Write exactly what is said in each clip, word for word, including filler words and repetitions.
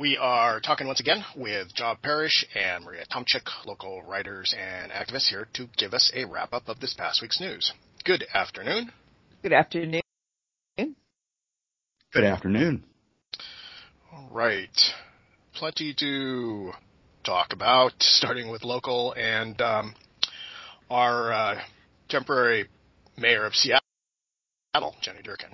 We are talking once again with Job Parrish and Maria Tomchik, local writers and activists here to give us a wrap-up of this past week's news. Good afternoon. Good afternoon. Good afternoon. All right. Plenty to talk about, starting with local and um, our uh, temporary mayor of Seattle, Jenny Durkan.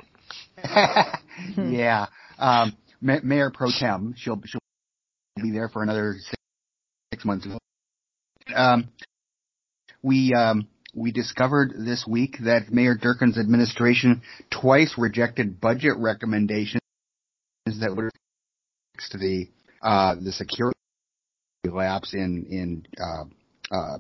yeah. Um, Ma- Mayor Pro Tem. She'll, she'll be there for another six, six months. Um, we, um, we discovered this week that Mayor Durkan's administration twice rejected budget recommendations that would fix to the, uh, the security lapse in, in, uh, uh,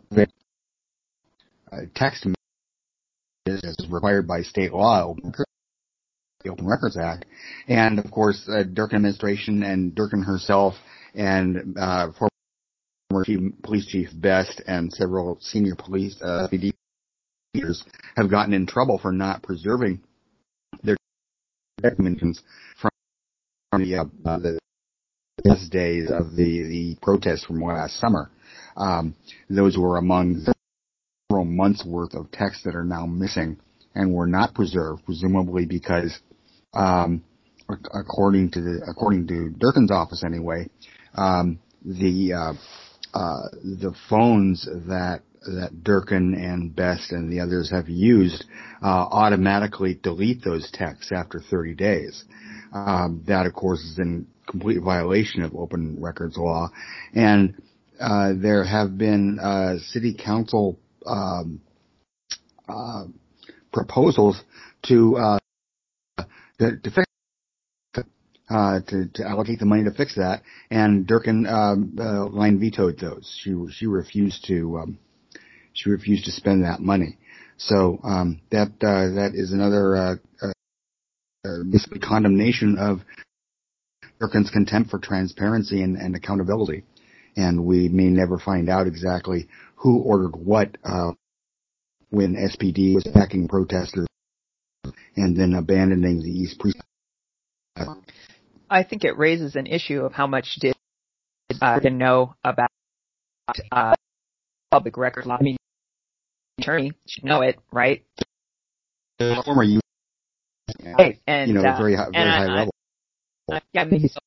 uh text messages as required by state law, the Open Records Act. And of course, uh, Durkan administration and Durkan herself and, uh, former Chief, Police Chief Best and several senior police, uh, P D leaders have gotten in trouble for not preserving their recommendations from the, uh, uh, the best days of the, the protests from last summer. Um, those were among several months worth of texts that are now missing and were not preserved, presumably because, um, according to the, according to Durkan's office anyway, um, the, uh, uh, the phones that, that Durkan and Best and the others have used, uh, automatically delete those texts after thirty days. Um, that of course is in complete violation of open records law. And, uh, there have been, uh, city council, um, uh, proposals to, uh, to, to fix Uh, to, to allocate the money to fix that, and Durkan um, uh, line vetoed those. She she refused to um, she refused to spend that money. So um, that uh, that is another uh, uh, basically condemnation of Durkan's contempt for transparency and, and accountability. And we may never find out exactly who ordered what uh, when S P D was attacking protesters and then abandoning the East Precinct. I think it raises an issue of how much did uh, to know about uh, public record law. I mean, attorney should know it, right? Former U S Right, and you know, uh, very high, very high I, level. I, yeah, I mean, he's,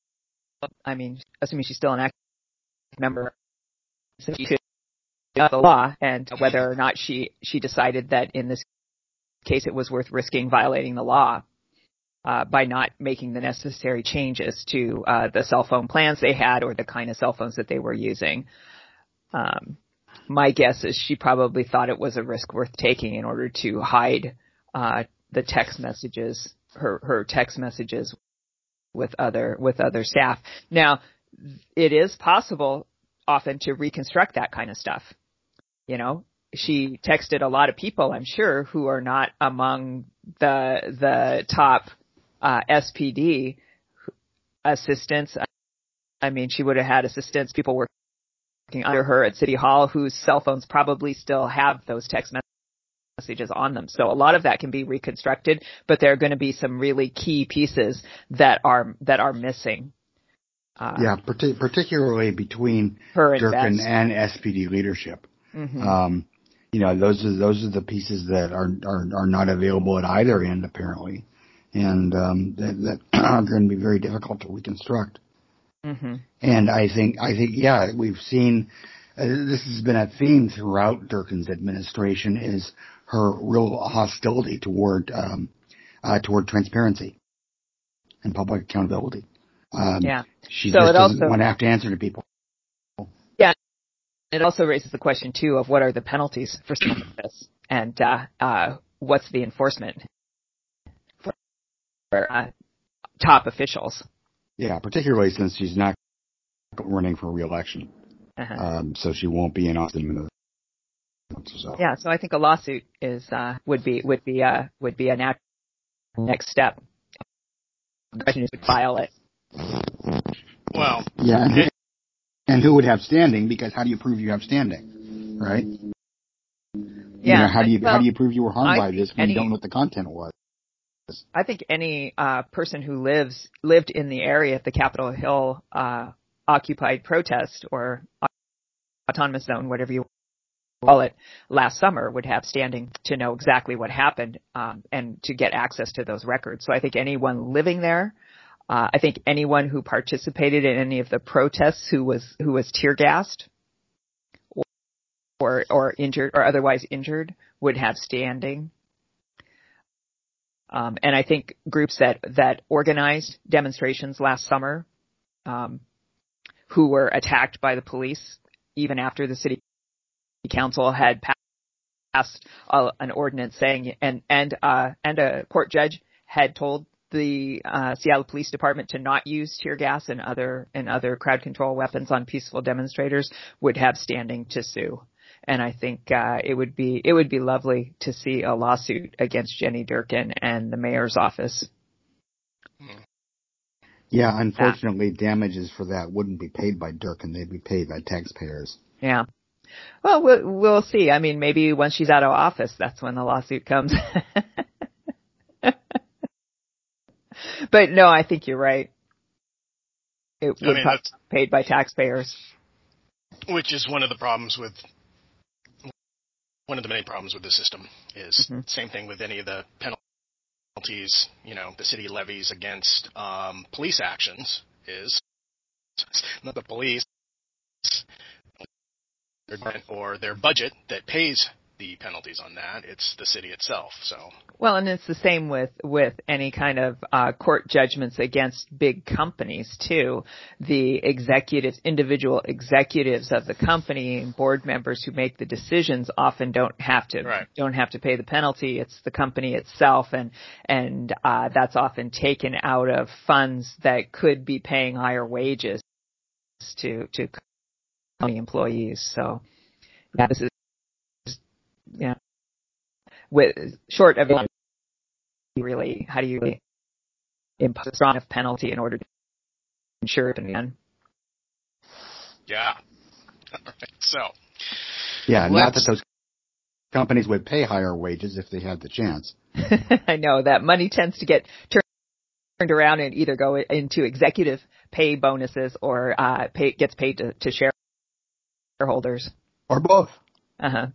I mean, assuming she's still an active member, so she should know the law, and whether or not she she decided that in this case it was worth risking violating the law. Uh, by not making the necessary changes to uh, the cell phone plans they had or the kind of cell phones that they were using. Um, my guess is she probably thought it was a risk worth taking in order to hide uh, the text messages, her, her text messages with other with other staff. Now, it is possible often to reconstruct that kind of stuff. You know, she texted a lot of people, I'm sure, who are not among the the top Uh, S P D assistants. I mean, she would have had assistants, people working under her at City Hall whose cell phones probably still have those text messages on them. So a lot of that can be reconstructed, but there are going to be some really key pieces that are that are missing. Uh, yeah, partic- particularly between her and Durkan Best. and S P D leadership. Mm-hmm. Um, you know, those are those are the pieces that are are, are not available at either end, apparently. And um, that, that are going to be very difficult to reconstruct. Mm-hmm. And I think, I think, yeah, we've seen uh, this has been a theme throughout Durkan's administration is her real hostility toward um, uh, toward transparency and public accountability. Um, yeah, she so just it doesn't also, want to have to answer to people. Yeah, it also raises the question too of what are the penalties for something like this, and uh, uh, what's the enforcement for uh, top officials. Yeah, particularly since she's not running for re-election. Uh-huh. Um, so she won't be in Austin in a month or so. Yeah, so I think a lawsuit is uh, would be would be uh, would be a natural next step. The question is to file it. Well, yeah, and, and who would have standing? Because how do you prove you have standing, right? Yeah. You know, how do you well, how do you prove you were harmed I by this when any, you don't know what the content was? I think any uh, person who lives lived in the area at the Capitol Hill uh, occupied protest or autonomous zone, whatever you call it, last summer would have standing to know exactly what happened um, and to get access to those records. So I think anyone living there, uh, I think anyone who participated in any of the protests who was who was tear gassed or, or or injured or otherwise injured would have standing. Um, and I think groups that, that organized demonstrations last summer, um, who were attacked by the police, even after the city council had passed uh, an ordinance saying, and and uh, and a court judge had told the uh, Seattle Police Department to not use tear gas and other and other crowd control weapons on peaceful demonstrators, would have standing to sue. And I think uh, it would be it would be lovely to see a lawsuit against Jenny Durkan and the mayor's office. Yeah, unfortunately, yeah. damages for that wouldn't be paid by Durkan; they'd be paid by taxpayers. Yeah. Well, we'll, we'll see. I mean, maybe once she's out of office, that's when the lawsuit comes. But no, I think you're right. It would I mean, be paid by taxpayers. Which is one of the problems with. One of the many problems with the system is mm-hmm. same thing with any of the penalties, you know, the city levies against um, police actions is not the police or their budget that pays the penalties on that. It's the city itself. So well, and it's the same with with any kind of uh, court judgments against big companies too. The executives, individual executives of the company, board members who make the decisions often don't have to right. don't have to pay the penalty. It's the company itself, and and uh, that's often taken out of funds that could be paying higher wages to to company employees. So yeah, this is yeah. With short of really, how do you really impose a strong enough penalty in order to ensure it again? Yeah. So. Yeah, not that those companies would pay higher wages if they had the chance. I know that money tends to get turned around and either go into executive pay bonuses or uh, pay, gets paid to, to shareholders. Or both. Uh huh.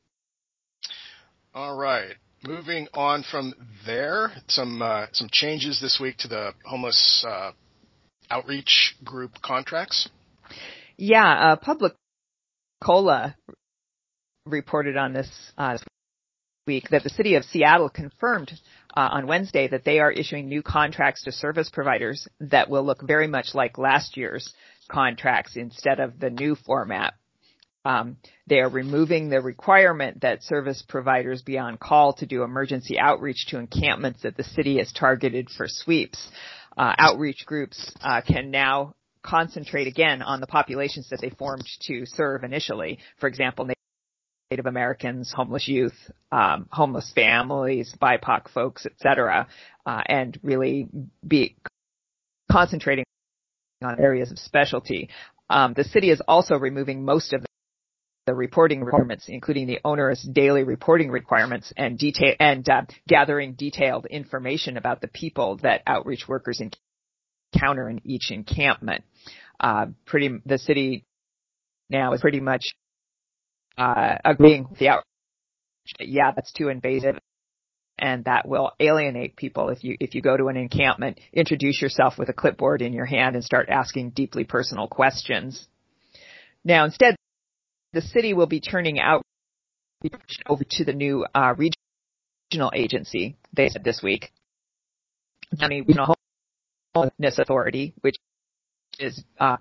All right. Moving on from there, some uh, some changes this week to the homeless uh, outreach group contracts. Yeah, uh, Public Cola reported on this uh, week that the city of Seattle confirmed uh, on Wednesday that they are issuing new contracts to service providers that will look very much like last year's contracts instead of the new format. Um, they are removing the requirement that service providers be on call to do emergency outreach to encampments that the city has targeted for sweeps. Uh, outreach groups uh, can now concentrate again on the populations that they formed to serve initially. For example, Native Americans, homeless youth, um, homeless families, B I P O C folks, et cetera, uh, and really be concentrating on areas of specialty. Um, the city is also removing most of the the reporting requirements, including the onerous daily reporting requirements and detail and uh, gathering detailed information about the people that outreach workers encounter in each encampment. Uh, pretty, the city now is pretty much uh, agreeing with the outreach. Yeah, that's too invasive, and that will alienate people. If you if you go to an encampment, introduce yourself with a clipboard in your hand and start asking deeply personal questions. Now, instead, the city will be turning out over to the new uh, regional agency, they said this week, County Regional Homelessness Authority, which is, uh,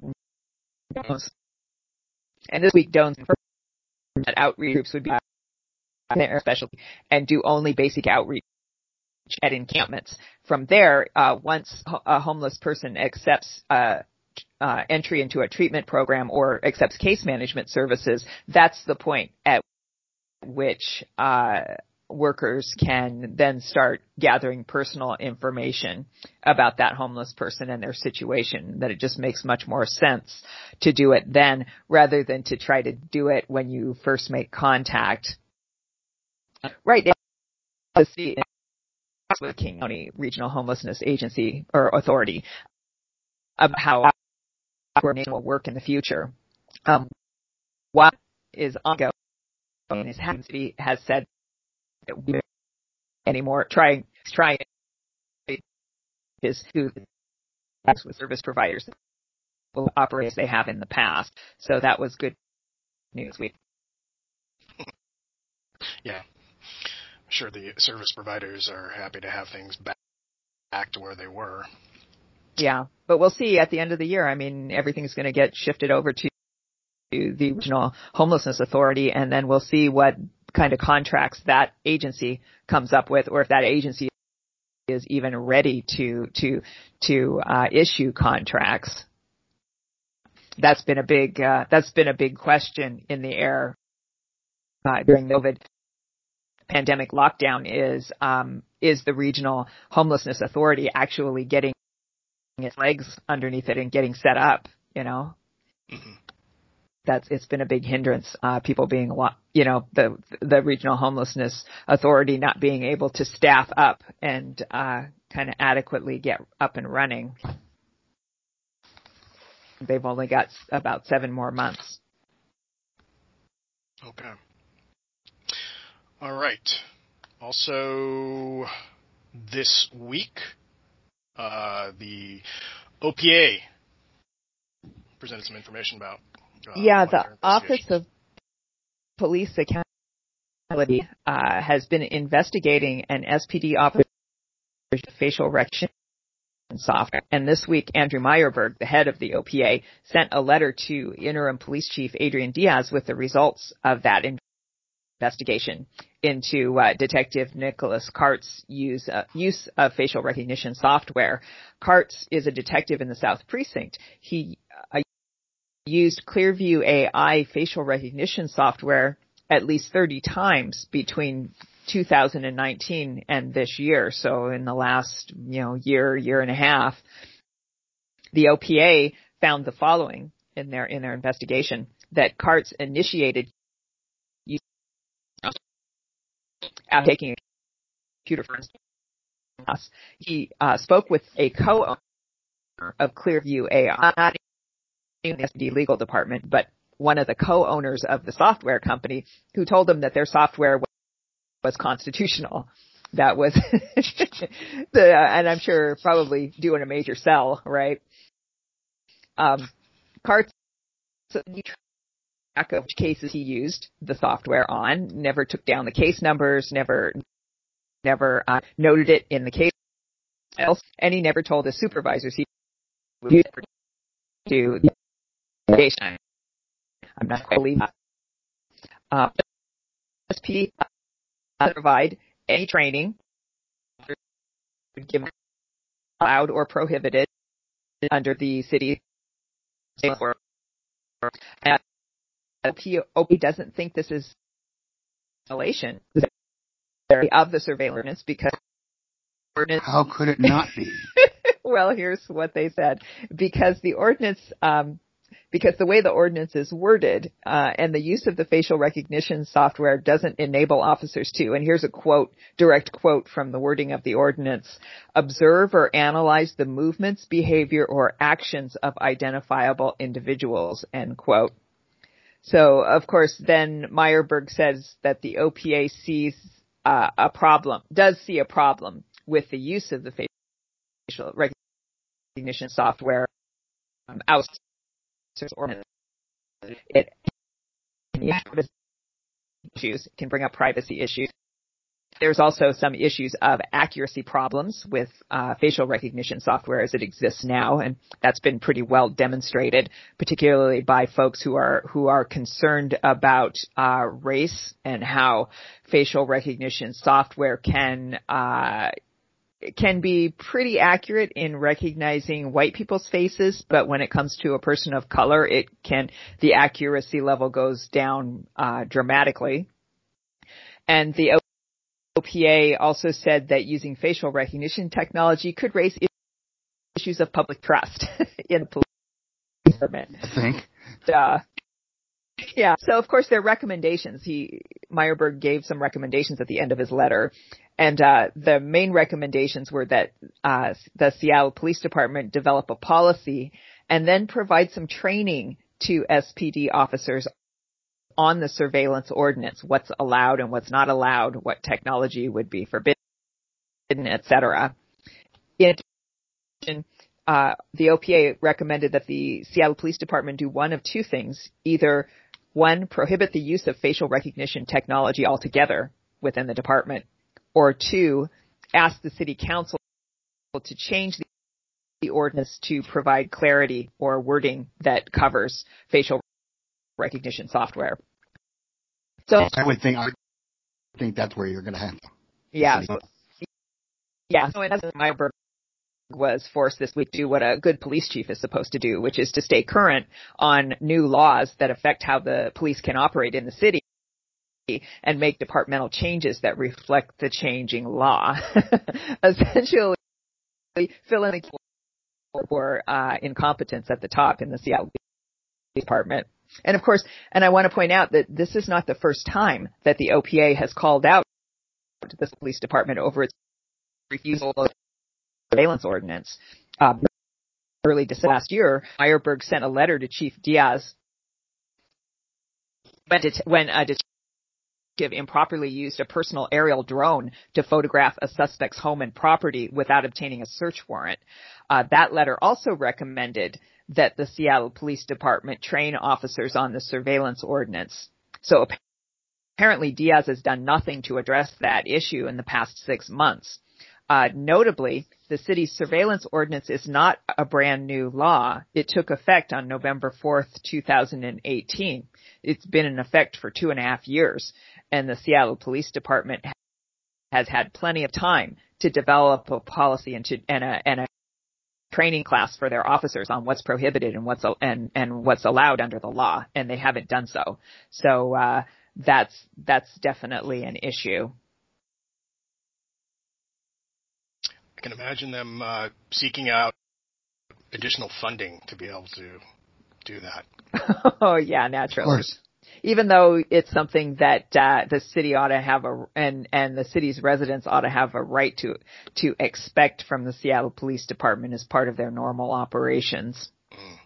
and this week Doan's confirmed that outreach groups would be their specialty and do only basic outreach at encampments. From there, uh, once a homeless person accepts uh, uh, entry into a treatment program or accepts case management services, that's the point at which uh, workers can then start gathering personal information about that homeless person and their situation, that it just makes much more sense to do it then rather than to try to do it when you first make contact. Right. The with King County Regional Homelessness Agency or Authority about how coordination will work in the future. Um, what is ongoing is Hampton City has said that we anymore trying trying is who with service providers will operate as they have in the past. So that was good news. We yeah, I'm sure the service providers are happy to have things back back to where they were. Yeah, but we'll see at the end of the year. I mean, everything's going to get shifted over to the Regional Homelessness Authority, and then we'll see what kind of contracts that agency comes up with, or if that agency is even ready to to to uh, issue contracts. That's been a big uh, that's been a big question in the air uh, during the COVID pandemic lockdown. Is um, is the Regional Homelessness Authority actually getting its legs underneath it and getting set up? You know. Mm-hmm. That's, it's been a big hindrance, uh, people being a lot, you know, the, the Regional Homelessness Authority not being able to staff up and, uh, kind of adequately get up and running. They've only got about seven more months. Okay. All right. Also, this week, uh, the O P A presented some information about Uh, yeah, the Office of Police Accountability uh, has been investigating an S P D officer facial recognition software. And this week, Andrew Meyerberg, the head of the O P A, sent a letter to Interim Police Chief Adrian Diaz with the results of that investigation into uh, Detective Nicholas Kart's use, uh, use of facial recognition software. Kartz is a detective in the South Precinct. He uh, used Clearview A I facial recognition software at least thirty times between two thousand nineteen and this year. So in the last, you know, year, year and a half, the O P A found the following in their, in their investigation: that Kartz initiated after taking a computer forensics class. He uh, spoke with a co-owner of Clearview A I, not in the S P D legal department, but one of the co-owners of the software company, who told him that their software was constitutional. That was the, and I'm sure probably doing a major sell, right? Um, Kartz track of which cases he used the software on, never took down the case numbers, never, never uh, noted it in the case files, and he never told his supervisors he would use it to the investigation. I'm not going to believe that. Uh, S P D uh, provide any training given allowed or prohibited under the city or and O P doesn't think this is violation of the surveillance because how could it not be? Well, here's what they said: because the ordinance, um, because the way the ordinance is worded, uh, and the use of the facial recognition software doesn't enable officers to, and here's a quote, direct quote from the wording of the ordinance: observe or analyze the movements, behavior, or actions of identifiable individuals, end quote. So, of course, then Meyerberg says that the O P A sees uh, a problem, does see a problem with the use of the facial recognition software um, outside ordinance. It issues can bring up privacy issues. There's also some issues of accuracy problems with uh, facial recognition software as it exists now, and that's been pretty well demonstrated, particularly by folks who are who are concerned about uh, race and how facial recognition software can uh, can be pretty accurate in recognizing white people's faces, but when it comes to a person of color, it can the accuracy level goes down uh, dramatically. And the O P A also said that using facial recognition technology could raise issues of public trust in the police department. I think. Uh, yeah. So of course their recommendations. He Meyerberg gave some recommendations at the end of his letter, And uh, the main recommendations were that uh, the Seattle Police Department develop a policy and then provide some training to S P D officers on the surveillance ordinance, what's allowed and what's not allowed, what technology would be forbidden, et cetera. In addition, uh, the O P A recommended that the Seattle Police Department do one of two things. Either, one, prohibit the use of facial recognition technology altogether within the department, or two, ask the City Council to change the, the ordinance to provide clarity or wording that covers facial recognition software. So I would think I would think that's where you're going to have. Yeah. So, yeah. So as Meyerberg was forced this week to do what a good police chief is supposed to do, which is to stay current on new laws that affect how the police can operate in the city and make departmental changes that reflect the changing law. Essentially, filling for uh, incompetence at the top in the Seattle Department. And of course, and I want to point out that this is not the first time that the O P A has called out to the police department over its refusal of the surveillance ordinance. Uh, early this last year, Meyerberg sent a letter to Chief Diaz when, det- when a detective improperly used a personal aerial drone to photograph a suspect's home and property without obtaining a search warrant. Uh, that letter also recommended that the Seattle Police Department train officers on the surveillance ordinance. So apparently Diaz has done nothing to address that issue in the past six months. Uh, notably, the city's surveillance ordinance is not a brand new law. It took effect on November fourth, two thousand eighteen. It's been in effect for two and a half years, and the Seattle Police Department has had plenty of time to develop a policy and, to, and a, and a training class for their officers on what's prohibited and what's and and what's allowed under the law, and they haven't done so. So uh, that's that's definitely an issue. I can imagine them uh, seeking out additional funding to be able to do that. Oh yeah, naturally. Of course. Even though it's something that uh, the city ought to have a and and the city's residents ought to have a right to to expect from the Seattle Police Department as part of their normal operations. Mm.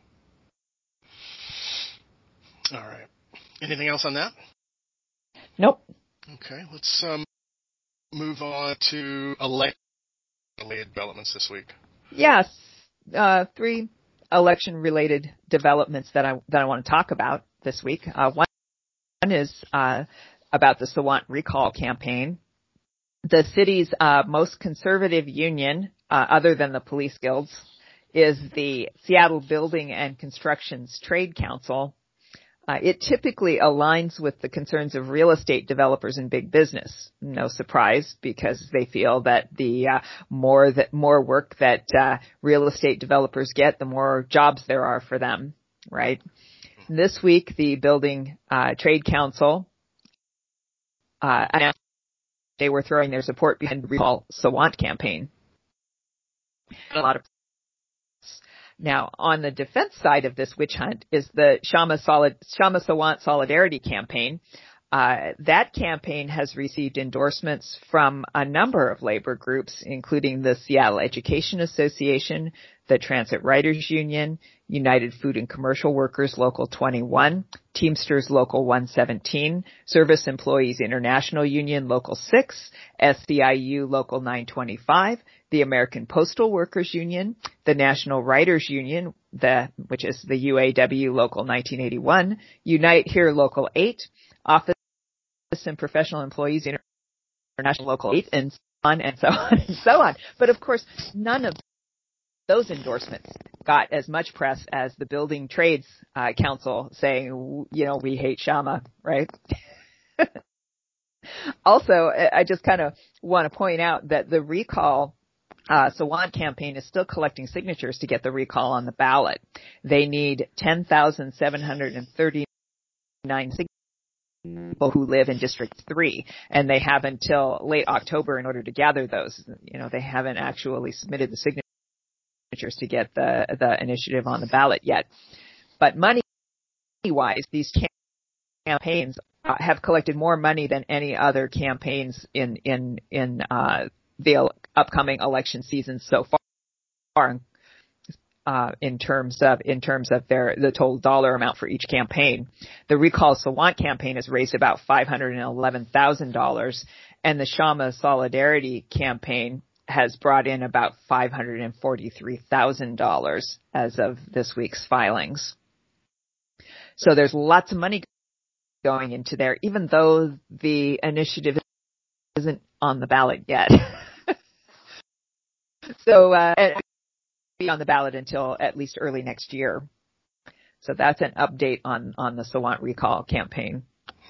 All right. Anything else on that? Nope. Okay, let's um, move on to election-related developments this week. Yes, uh, three election-related developments that I that I want to talk about this week. Uh, one. One is uh, about the Sawant recall campaign. The city's uh, most conservative union, uh, other than the police guilds, is the Seattle Building and Constructions Trade Council. Uh, it typically aligns with the concerns of real estate developers and big business. No surprise, because they feel that the uh, more that more work that uh, real estate developers get, the more jobs there are for them, right? This week, the Building uh, Trade Council uh, announced they were throwing their support behind the Recall Sawant campaign. A lot of now, on the defense side of this witch hunt is the Shama, Solid, Shama Sawant Solidarity Campaign. Uh, that campaign has received endorsements from a number of labor groups, including the Seattle Education Association, the Transit Writers Union, United Food and Commercial Workers Local twenty-one, Teamsters Local one seventeen, Service Employees International Union Local six, S C I U Local nine twenty-five, the American Postal Workers Union, the National Writers Union, the which is the U A W Local nineteen eighty-one, Unite Here Local eight, Office and Professional Employees International Local eight, and so on and so on and so on. But of course, none of those endorsements got as much press as the Building Trades uh, Council saying, you know, we hate Shama, right? Also, I just kind of want to point out that the recall uh, Sawant campaign is still collecting signatures to get the recall on the ballot. They need ten thousand seven hundred thirty-nine signatures. People who live in District three, and they have until late October in order to gather those. You know, they haven't actually submitted the signatures to get the the initiative on the ballot yet. But money-wise, these campaigns uh, have collected more money than any other campaigns in in in uh, the el- upcoming election season so far. Uh, in terms of in terms of their the total dollar amount for each campaign, the Recall Sawant campaign has raised about five hundred and eleven thousand dollars, and the Shama Solidarity campaign has brought in about five hundred and forty three thousand dollars as of this week's filings. So there's lots of money going into there, even though the initiative isn't on the ballot yet. so. Uh, be on the ballot until at least early next year. So that's an update on, on the Sawant Recall campaign.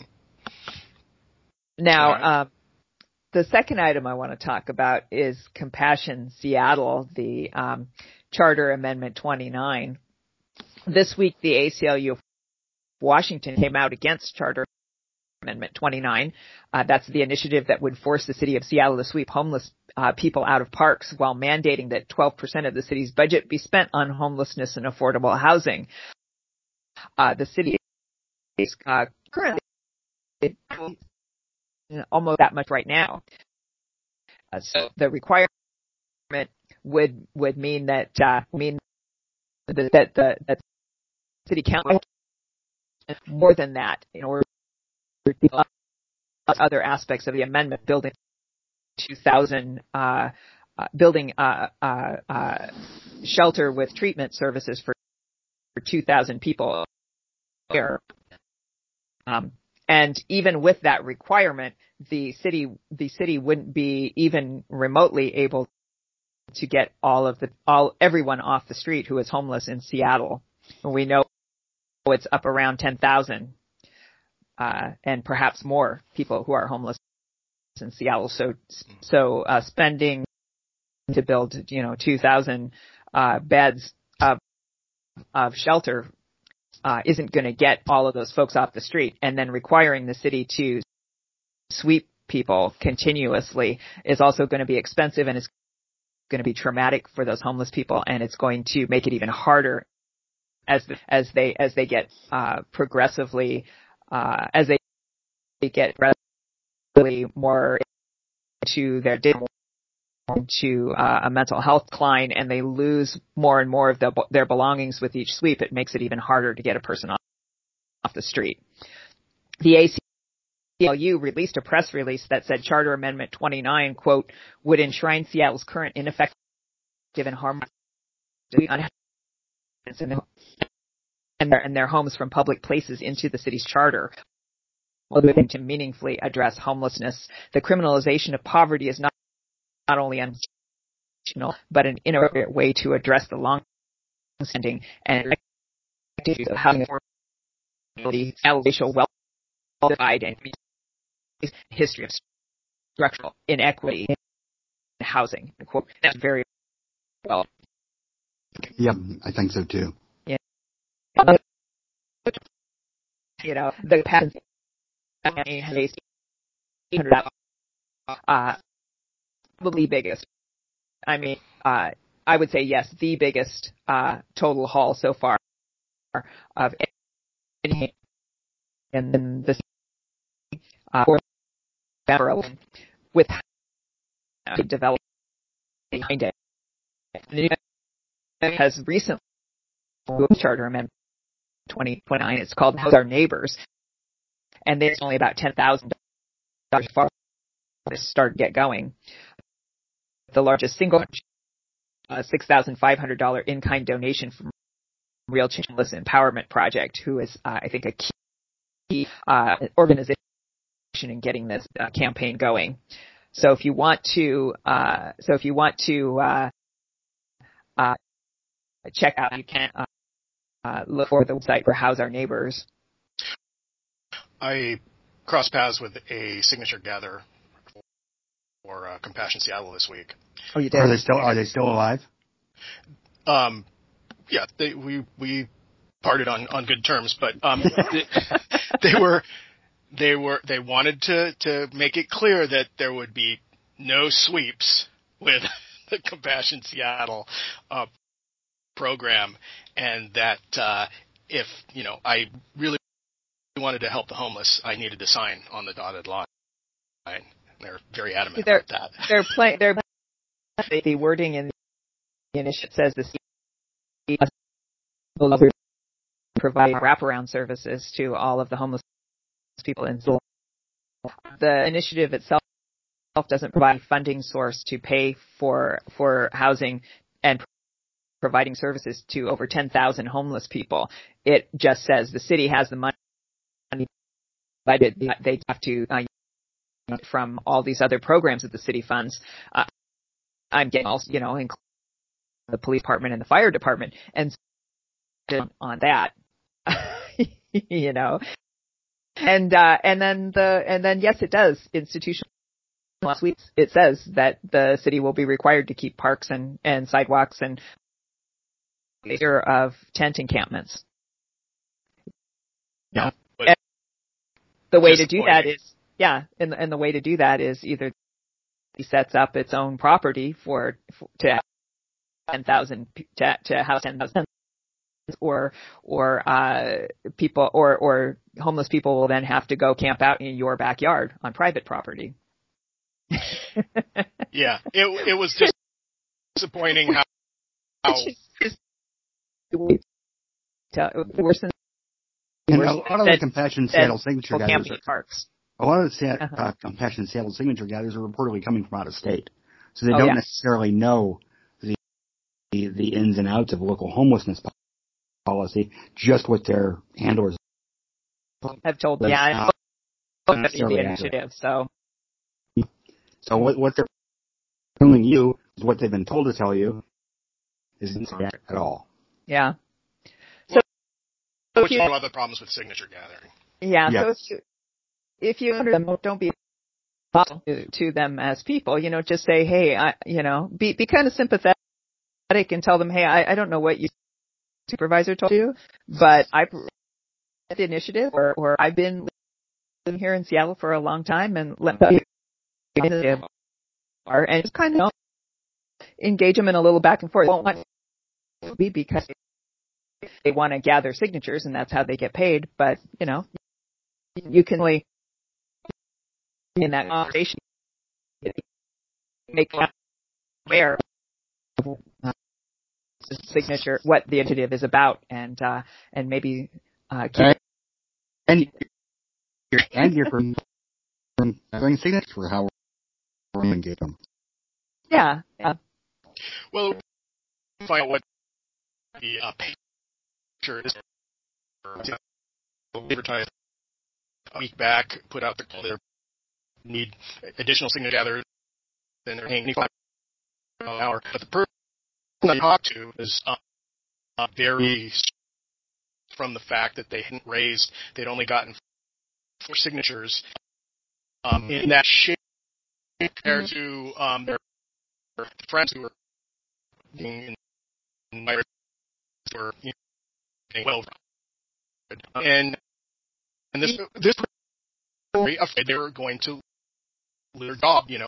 Now, right. um, the second item I want to talk about is Compassion Seattle, the um, Charter Amendment twenty-nine. This week, the A C L U of Washington came out against Charter Amendment twenty-nine. Uh, that's the initiative that would force the city of Seattle to sweep homeless uh, people out of parks while mandating that twelve percent of the city's budget be spent on homelessness and affordable housing. Uh, the city is uh, currently almost that much right now. Uh, so the requirement would would mean that uh, mean that that the that city council more than that in order to other aspects of the amendment, building two thousand uh, uh, building uh, uh, uh, shelter with treatment services for, for two thousand people here. Um, and even with that requirement, the city the city wouldn't be even remotely able to get all of the all everyone off the street who is homeless in Seattle. And we know it's up around ten thousand. Uh, and perhaps more people who are homeless in Seattle. So, so, uh, spending to build, you know, two thousand, uh, beds of, of shelter, uh, isn't going to get all of those folks off the street. And then requiring the city to sweep people continuously is also going to be expensive and it's going to be traumatic for those homeless people. And it's going to make it even harder as, the, as they, as they get, uh, progressively, uh, as they get really more into their to uh, a mental health decline, and they lose more and more of the, their belongings with each sweep. It makes it even harder to get a person off, off the street. The A C L U released a press release that said Charter Amendment twenty-nine, quote, would enshrine Seattle's current ineffective and harmful and their, and their homes from public places into the city's charter. While moving to meaningfully address homelessness, the criminalization of poverty is not, not only unconstitutional, but an inappropriate way to address the long-standing and issues of housing affordability, racial wealth divide, and history of structural inequity in housing. Quote, that's very well. Yep, I think so too. Yeah. You know, the past uh, probably biggest. I mean, uh, I would say yes, the biggest uh, total haul so far of any, and then this uh, with uh, development behind it. It has recently Charter Amendment twenty twenty-nine. It's called House Our Neighbors, and there's only about ten thousand dollars far to start get going. The largest single uh, six thousand five hundred dollars in-kind donation from Real Changeless Empowerment Project, who is, uh, I think, a key uh, organization in getting this uh, campaign going. So if you want to, uh, so if you want to uh, uh, check out, you can uh, uh, look for the website for House Our Neighbors. I crossed paths with a signature gatherer for uh, Compassion Seattle this week. Oh, you did? Are they still Are they still alive? Um, yeah, they, we we parted on, on good terms, but um, they, they were they were they wanted to, to make it clear that there would be no sweeps with the Compassion Seattle uh, program, and that uh, if you know, I really wanted to help the homeless, I needed to sign on the dotted line. They're very adamant they're, about that. They're play, they're the wording in the initiative says the city will provide wraparound services to all of the homeless people in Seattle. The initiative itself doesn't provide a funding source to pay for for housing and providing services to over ten thousand homeless people. It just says the city has the money, but it, they have to uh, from all these other programs that the city funds. Uh, I'm getting also, you know, including the police department and the fire department, and on that, you know, and uh, and then the and then yes, it does institutional. Last week it says that the city will be required to keep parks and and sidewalks and of tent encampments. Yeah, and the way to do that is yeah, and and the way to do that is either he sets up its own property for, for to ten thousand to, to house ten thousand, or or uh, people or or homeless people will then have to go camp out in your backyard on private property. Yeah, it it was just disappointing how. how worse than and a lot of the Compassion Seattle signature gatherers are, parks. A lot of the uh-huh. uh, Compassion Seattle signature gatherers are reportedly coming from out of state, so they oh, don't yeah. necessarily know the, the the ins and outs of local homelessness policy, just what their handlers have told. them. Yeah, Uh, the initiative. So, so what what they're telling you is what they've been told to tell you isn't at all. Yeah. So, well, which is one of the problems with signature gathering. Yeah. Yes. So if you, if you under them, don't be hostile to, to them as people. You know, just say, hey, I, you know, be be kind of sympathetic and tell them, hey, I, I don't know what your supervisor told you, but I the initiative, or or I've been living here in Seattle for a long time, and let me and just kind of engage them in a little back and forth. It won't want to be because they want to gather signatures and that's how they get paid. But, you know, you can really, in that conversation, make aware of the signature, what the initiative is about, and, uh, and maybe, uh, keep and, and, and you're from, from doing signatures for how we're going to engage them. Yeah. Yeah. Well, find out what the uh, picture is. Advertised a week back, put out the they need additional signature gatherers, and they're paying five dollars an hour. But the person I talked to is uh, uh, very from the fact that they hadn't raised, they'd only gotten four signatures um, in that shape compared to um, their friends who were being in my were you know, well, and and this this very afraid they were going to lose their job, you know.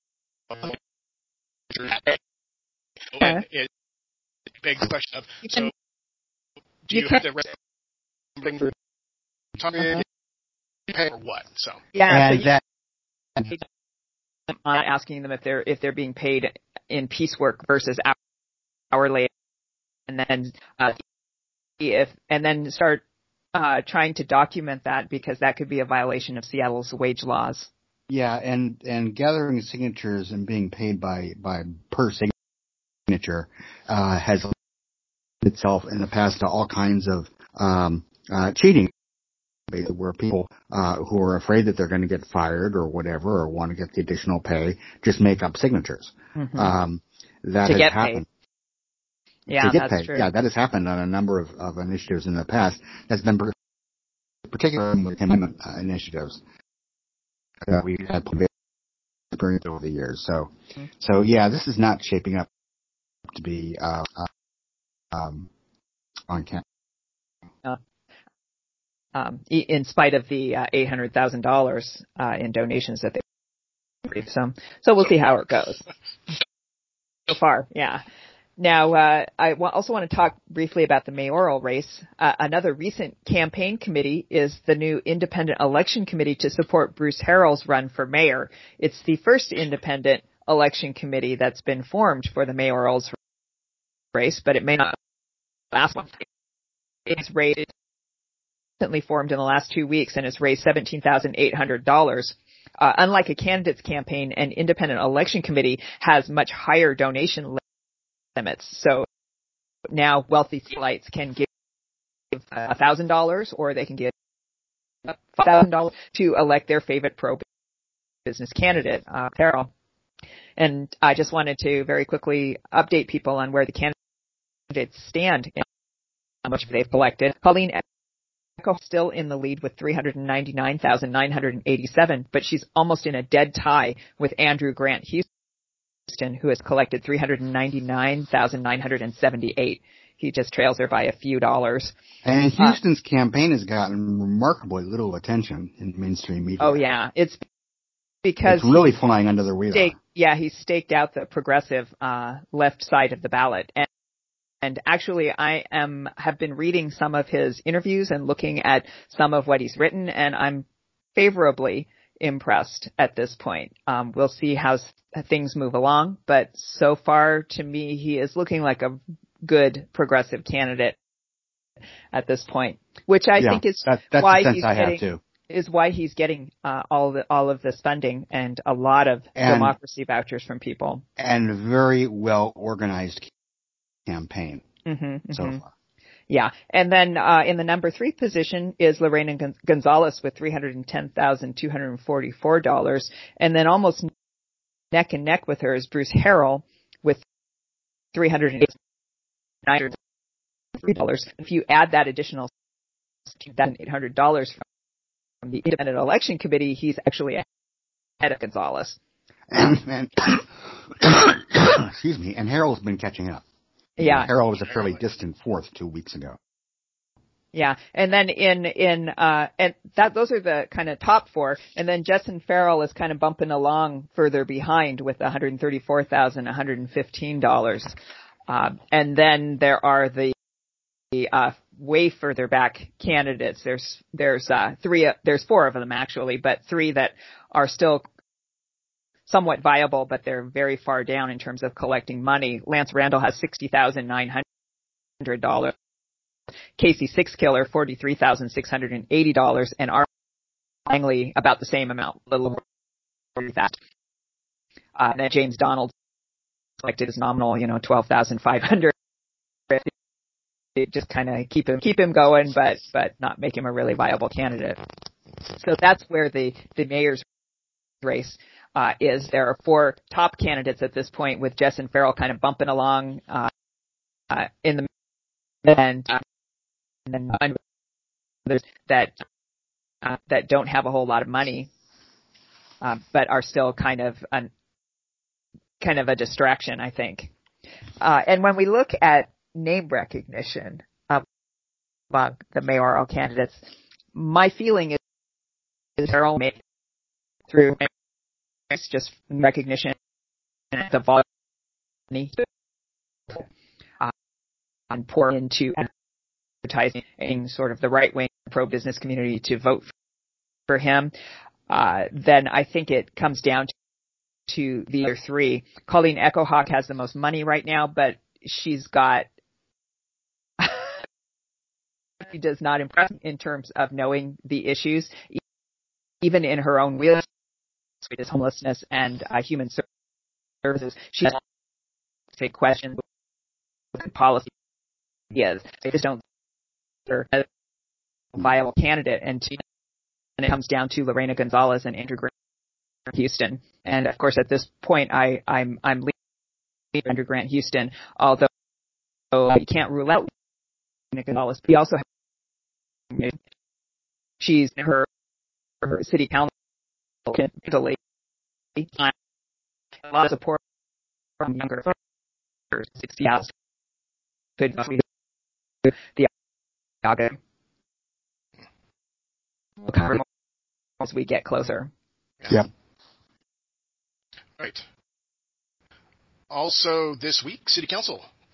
And it begs the question of so do you, you have to rest something for time pay or what? So yeah, and so that. I'm not asking them if they're if they're being paid in piecework versus hourly, and then uh, if and then start uh, trying to document that, because that could be a violation of Seattle's wage laws. Yeah, and and gathering signatures and being paid by by per signature uh, has itself in the past to all kinds of um, uh, cheating, where people uh, who are afraid that they're going to get fired or whatever, or want to get the additional pay, just make up signatures. Mm-hmm. Um, that to has get happened. Paid. Yeah, to get that's paid. true. Yeah, that has happened on a number of, of initiatives in the past. That's been particularly with amendment uh, initiatives that we've had experience over the years. So, mm-hmm. so yeah, this is not shaping up to be uh, uh, um, on campus. Uh, um, in spite of the uh, eight hundred thousand dollars uh, in donations that they received. So, so we'll see how it goes. So far, yeah. Now, uh, I w- also want to talk briefly about the mayoral race. Uh, another recent campaign committee is the new Independent Election Committee to support Bruce Harrell's run for mayor. It's the first independent election committee that's been formed for the mayoral's race, but it may not last one. It's raised, recently formed in the last two weeks and has raised seventeen thousand eight hundred dollars. Uh, unlike a candidate's campaign, an independent election committee has much higher donation limits. So now wealthy lights can give one thousand dollars or they can give five thousand dollars to elect their favorite pro-business candidate, uh, Carol. And I just wanted to very quickly update people on where the candidates stand and how much they've collected. Colleen Echo still in the lead with three hundred ninety-nine thousand nine hundred eighty-seven, but she's almost in a dead tie with Andrew Grant Houston, who has collected three hundred ninety-nine thousand nine hundred seventy-eight. He just trails her by a few dollars. And Houston's uh, campaign has gotten remarkably little attention in mainstream media. Oh, yeah. It's because... It's really flying under the radar. Staked, yeah, he staked out the progressive uh, left side of the ballot. And, and actually, I am have been reading some of his interviews and looking at some of what he's written, and I'm favorably impressed at this point. Um, we'll see how things move along, but so far to me, he is looking like a good progressive candidate at this point, which I yeah, think is that, that's why the sense he's I getting, have too. is why he's getting uh, all the all of this funding and a lot of and, democracy vouchers from people. And very well organized campaign mm-hmm, so mm-hmm. far. Yeah. And then uh, in the number three position is Lorena Gon- Gonzalez with three hundred ten thousand two hundred forty-four dollars. And then almost neck and neck with her is Bruce Harrell with three hundred eight thousand nine hundred dollars. If you add that additional two thousand eight hundred dollars from the Independent Election Committee, he's actually ahead of Gonzalez. And, and excuse me, and Harrell's been catching up. Yeah. Harrell was a fairly distant fourth two weeks ago. Yeah. And then in, in, uh, and that, those are the kind of top four. And then Justin Farrell is kind of bumping along further behind with one hundred thirty-four thousand one hundred fifteen dollars. Uh, and then there are the, uh, way further back candidates. There's, there's, uh, three, uh, there's four of them actually, but three that are still somewhat viable, but they're very far down in terms of collecting money. Lance Randall has sixty thousand nine hundred dollars. Casey Sixkiller, forty-three thousand six hundred eighty dollars. And Arm Langley, about the same amount, a little over that. Uh, and then James Donald collected his nominal, you know, twelve thousand five hundred dollars. Just kind of keep him, keep him going, but, but not make him a really viable candidate. So that's where the, the mayor's race Uh, is. There are four top candidates at this point, with Justin Farrell kind of bumping along uh, uh, in the and, uh, and then others that uh, that don't have a whole lot of money, uh, but are still kind of an, kind of a distraction, I think. Uh, and when we look at name recognition of uh, the mayoral candidates, my feeling is, is they're all made through just recognition and the volume uh, and pour into advertising sort of the right-wing pro-business community to vote for him, uh, then I think it comes down to, to the other three. Colleen Echohawk has the most money right now, but she's got she does not impress in terms of knowing the issues, even in her own wheelhouse, is homelessness and uh, human services. She has to take questions with policy ideas. They just don't are a viable candidate. And, to, and it comes down to Lorena Gonzalez and Andrew Grant Houston. And of course, at this point, I, I'm I'm leaving Andrew Grant Houston, although you can't rule out Lorena Gonzalez. We also have she's her, her city council in Italy. A lot of support from younger voters, sixty thousand. Could the August as we get closer. Yep. Right. Also, this week, City Council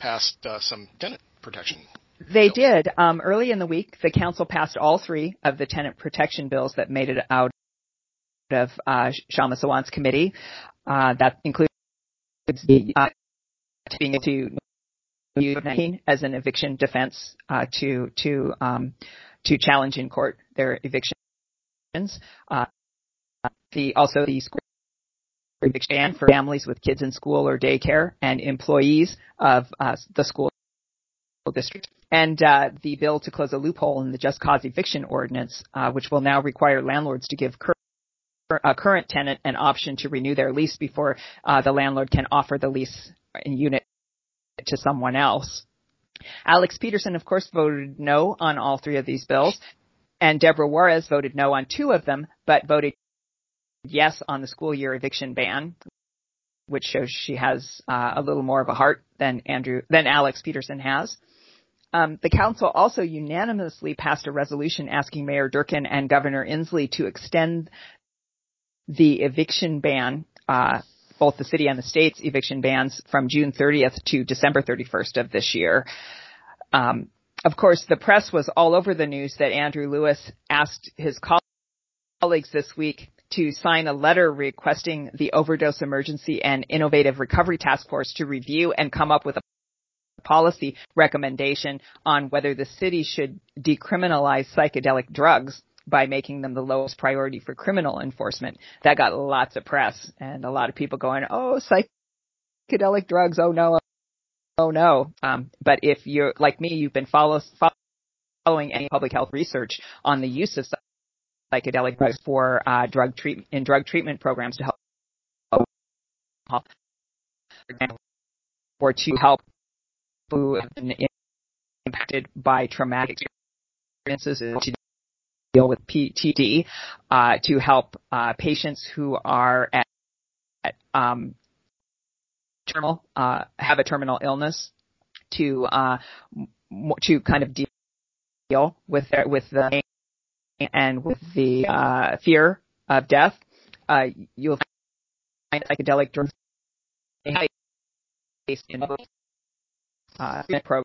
passed uh, some tenant protection. They bills. did. Um, early in the week, the council passed all three of the tenant protection bills that made it out of uh, Kshama Sawant's committee. Uh, that includes the uh, being able to use as an eviction defense uh, to to um, to challenge in court their evictions. Uh, the also the school eviction ban for families with kids in school or daycare and employees of uh, the school district, and uh, the bill to close a loophole in the just cause eviction ordinance, uh, which will now require landlords to give cur- a current tenant an option to renew their lease before uh, the landlord can offer the lease in unit to someone else. Alex Peterson, of course, voted no on all three of these bills, and Deborah Juarez voted no on two of them, but voted yes on the school year eviction ban, which shows she has uh, a little more of a heart than Andrew than Alex Peterson has. Um, the council also unanimously passed a resolution asking Mayor Durkan and Governor Inslee to extend the eviction ban, uh, both the city and the state's eviction bans, from June thirtieth to December thirty-first of this year. Um, of course, the press was all over the news that Andrew Lewis asked his colleagues this week to sign a letter requesting the Overdose Emergency and Innovative Recovery Task Force to review and come up with a policy recommendation on whether the city should decriminalize psychedelic drugs by making them the lowest priority for criminal enforcement. That got lots of press and a lot of people going, oh, psychedelic drugs, oh no, oh no. Um, but if you're like me, you've been follow, following any public health research on the use of psychedelic drugs for uh, drug treatment in drug treatment programs to help, or to help who have been impacted by traumatic experiences to deal with P T S D, uh, to help uh, patients who are at, at um, terminal, uh, have a terminal illness, to uh, m- to kind of deal with their, with the and with the uh, fear of death. Uh, you'll find psychedelic drugs based in uh, program.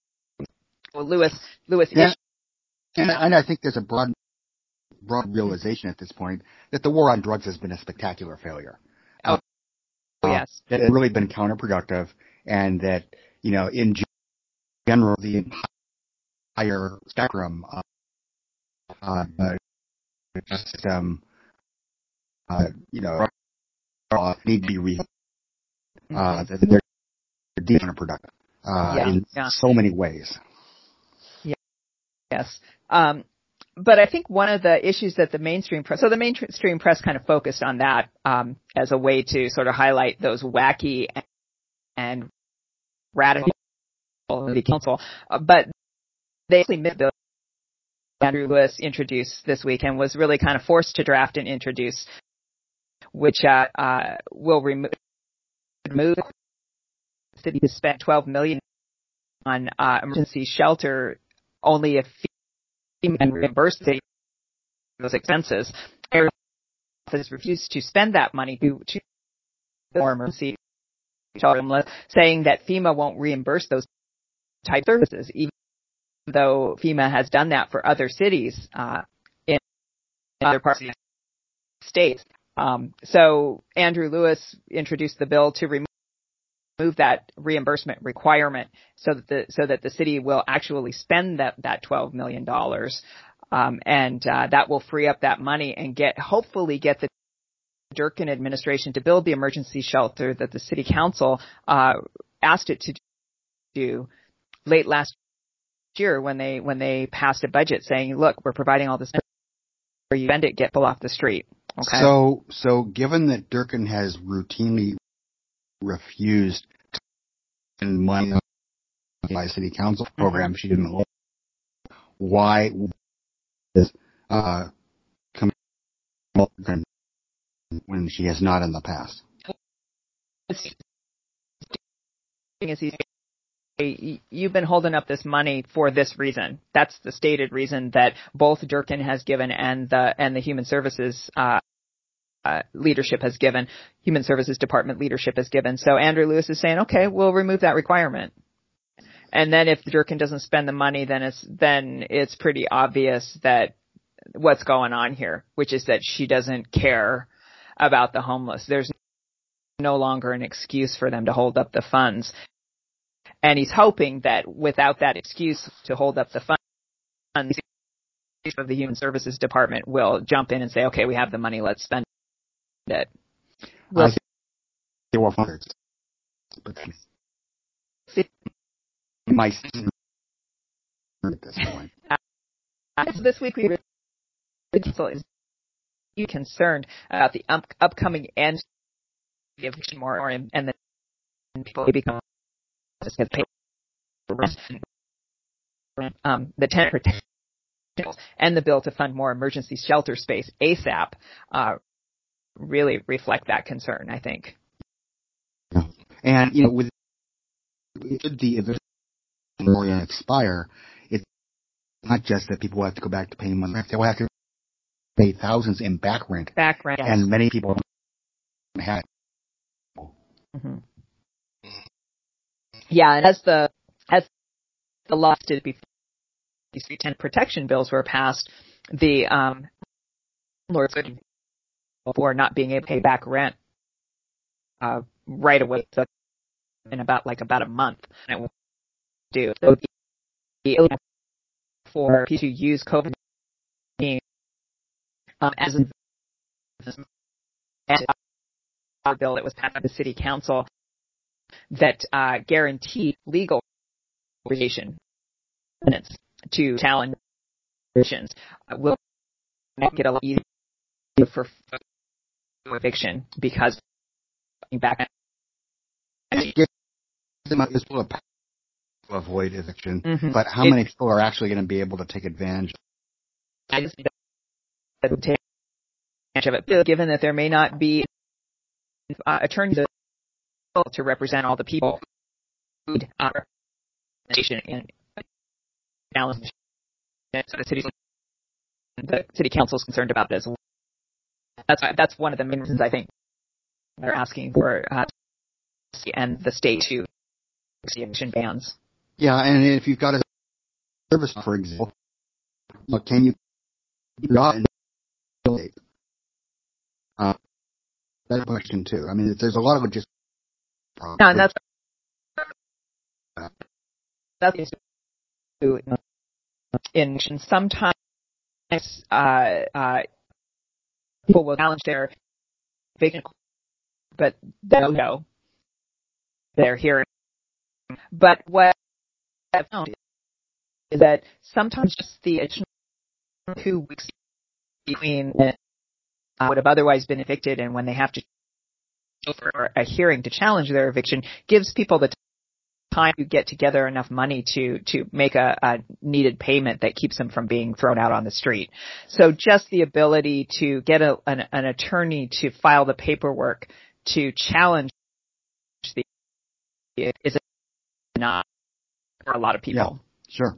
Well, Lewis, Lewis. Yeah, and, and I think there's a broad, broad realization at this point that the war on drugs has been a spectacular failure. Oh, uh, yes. That it's really been counterproductive, and that, you know, in general, the entire spectrum of uh, just, um, uh, you know, uh, need to be re- uh, that they're counterproductive uh, yeah, in yeah. so many ways. Yeah. Yes. Um, but I think one of the issues that the mainstream press, so the mainstream press kind of focused on that um, as a way to sort of highlight those wacky and, and radical of the council, uh, but they actually missed the Andrew Lewis introduced this week and was really kind of forced to draft and introduce, which uh, uh, will remove, remove the city to spend twelve million dollars on uh, emergency shelter only if FEMA can reimburse the those expenses. Our office refused to spend that money to, to more emergency shelter, saying that FEMA won't reimburse those type services, even though FEMA has done that for other cities uh, in other parts of the states. Um, so Andrew Lewis introduced the bill to remove remove that reimbursement requirement so that the so that the city will actually spend that that twelve million dollars, um, and uh, that will free up that money and get hopefully get the Durkan administration to build the emergency shelter that the city council uh, asked it to do late last year when they when they passed a budget saying, look, we're providing all this for you, spend it, get people off the street. Okay. So so given that Durkan has routinely refused to spend money on my city council program, mm-hmm. she didn't like. Why is uh come when she has not in the past? You've been holding up this money for this reason. That's the stated reason that both Durkan has given and the and the Human Services uh, uh, leadership has given. Human Services Department leadership has given. So Andrew Lewis is saying, okay, we'll remove that requirement. And then if Durkin doesn't spend the money, then it's then it's pretty obvious that what's going on here, which is that she doesn't care about the homeless. There's no longer an excuse for them to hold up the funds. And he's hoping that without that excuse to hold up the funds, of the Human Services Department will jump in and say, okay, we have the money, let's spend it. We'll I think they were funders. But my at this point. So this week we were concerned about the up, upcoming end of eviction moratorium and then people become um, the tenant protection and the bill to fund more emergency shelter space ASAP uh, really reflect that concern, I think. And, you know, with the eviction moratorium expire, it's not just that people have to go back to paying money. They will have to pay thousands in back rent. Back rent, yes. And many people don't have it. Mm-hmm. Yeah, and as the, as the law did before, these tenant protection bills were passed, the um, landlords for not being able to pay back rent uh, right away, so in about like about a month. And it will do so be for people to use COVID nineteen um, as a bill that was passed by the city council that uh, guaranteed legal obligation to challenge evictions uh, will make it a lot easier for eviction because back it gives them a to avoid eviction, mm-hmm. but how it, many people are actually going to be able to take advantage? I just don't take advantage of it, given that there may not be uh, attorneys to represent all the people who need uh, representation in balance. So the city, the city council is concerned about this. That's that's one of the main reasons I think they're asking for uh, and the state to eviction bans. Yeah, and if you've got a service, for example, look, can you not uh, that's a question too. I mean, there's a lot of logistics problems. No, and that's that's in sometimes uh, uh, people will challenge their eviction, but they don't know they're hearing. But what I've found is that sometimes just the additional two weeks between uh, would have otherwise been evicted and when they have to go for a hearing to challenge their eviction gives people the time to get together enough money to to make a, a needed payment that keeps them from being thrown out on the street. So just the ability to get a, an, an attorney to file the paperwork to challenge the is enough for a lot of people. Yeah, sure.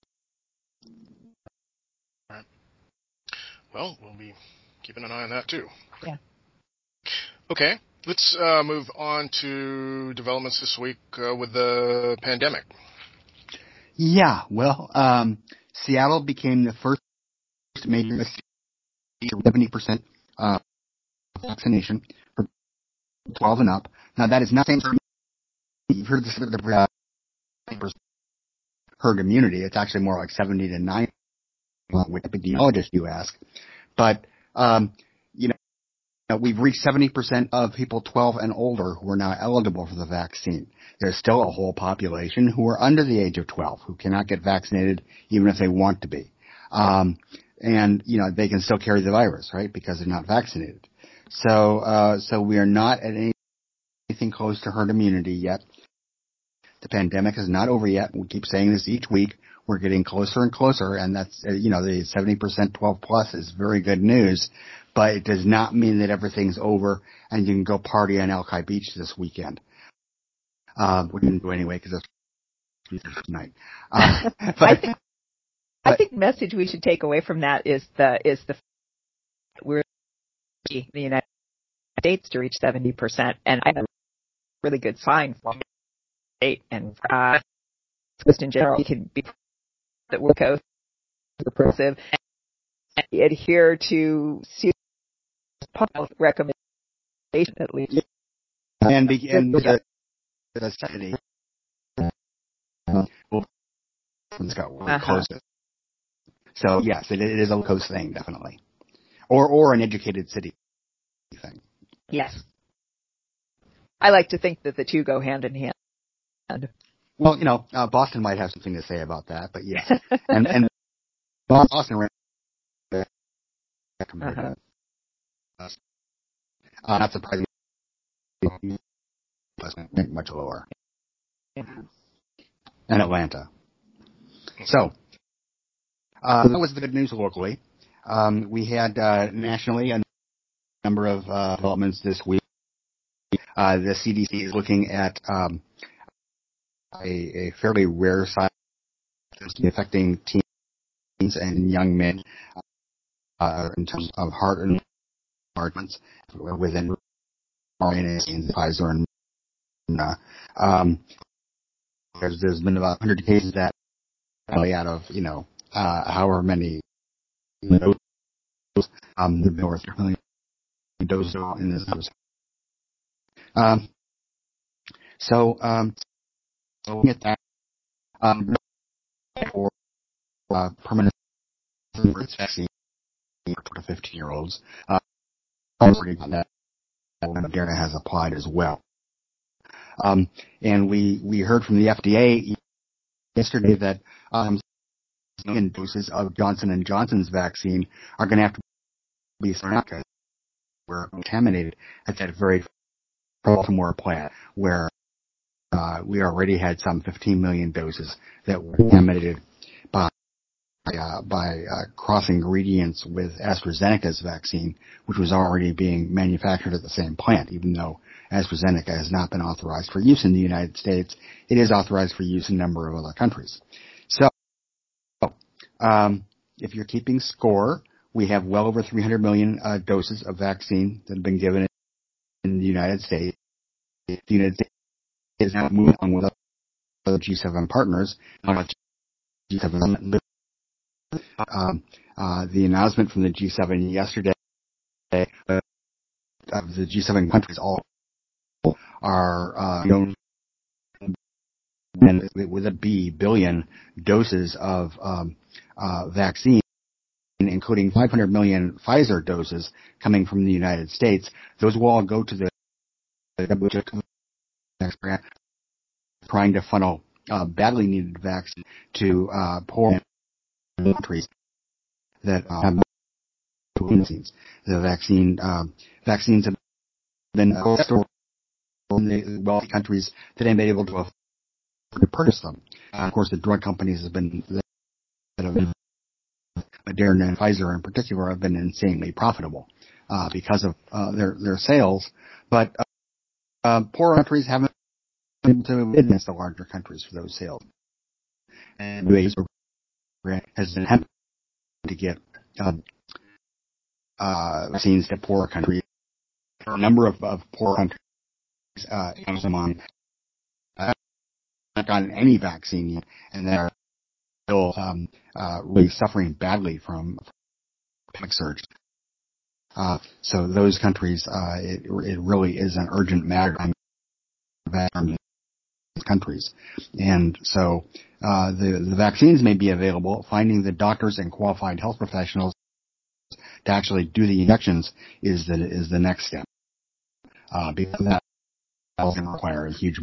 All right. Well, we'll be keeping an eye on that too. Yeah. Okay. Let's uh, move on to developments this week uh, with the pandemic. Yeah, well, um, Seattle became the first major seventy percent uh, vaccination for twelve and up. Now, that is not the same. You've heard this, the uh, herd immunity. It's actually more like seventy to ninety, with epidemiologists you ask. But, um, you know, Now, we've reached seventy percent of people twelve and older who are now eligible for the vaccine. There's still a whole population who are under the age of twelve who cannot get vaccinated even if they want to be. Um, and, you know, they can still carry the virus, right, because they're not vaccinated. So, uh, so we are not at any, anything close to herd immunity yet. The pandemic is not over yet. We keep saying this each week. We're getting closer and closer, and that's, uh, you know, the seventy percent twelve plus is very good news, but it does not mean that everything's over and you can go party on Alki Beach this weekend. Uh, we didn't do anyway because it's tonight. Uh, but, I think, but, I think the message we should take away from that is the, is the, we're the United States to reach seventy percent, and I have a really good sign for state and, uh, Coast in general, we can be that we're coast progressive and adhere to public recommendation at least. And begin the, the city. It's got really uh-huh. close. So yes, it, it is a coast thing, definitely, or or an educated city thing. Yes, I like to think that the two go hand in hand. Well, you know, uh, Boston might have something to say about that, but yes, and and Boston ran compared uh-huh. to us. Uh, not surprising, much lower, Yeah. and Atlanta. So uh, that was the good news locally. Um, we had uh, nationally a number of uh, developments this week. Uh, the C D C is looking at um, a, a fairly rare side affecting teens and young men uh, in terms of heart enlargements within R N A and Pfizer and uh, um, there's, there's been about one hundred cases that out of you know uh, however many doses um, there have been over three million doses in this house. Um, so um, so we get that um, for uh, permanent vaccine for fifteen year olds. Uh, that Moderna has applied as well. Um, and we, we heard from the F D A yesterday that um, million doses of Johnson and Johnson's vaccine are going to have to be thrown out because we're contaminated at that very Baltimore plant where uh, we already had some fifteen million doses that were contaminated by uh, by uh, cross ingredients with AstraZeneca's vaccine, which was already being manufactured at the same plant, even though AstraZeneca has not been authorized for use in the United States. It is authorized for use in a number of other countries. So, um, if you're keeping score, we have well over three hundred million uh, doses of vaccine that have been given in the United States. The United States is now moving on with other G seven partners. G seven, um, uh, the announcement from the G seven yesterday uh, of the G seven countries all are uh, known and with a B billion doses of um, uh, vaccine, including five hundred million Pfizer doses coming from the United States. Those will all go to the W H O grant, trying to funnel uh, badly needed vaccine to uh, poor countries that uh, have vaccines. The vaccine uh, vaccines have been stored in the wealthy countries that ain't been able to afford to purchase them. Uh, of course, the drug companies have been that have been Moderna and Pfizer in particular have been insanely profitable uh, because of uh, their their sales, but uh, uh, poor countries haven't been able to bid against the larger countries for those sales. And W H O has been attempting to get uh, uh, vaccines to poor countries. A number of, of poor countries, uh, Amazon, uh, not gotten any vaccine yet, and they're still um, uh, really suffering badly from pandemic surge. Uh, so those countries, uh, it, it really is an urgent matter in countries. And so uh, the, the vaccines may be available. Finding the doctors and qualified health professionals to actually do the injections is the is the next step. Uh, because that will require a huge.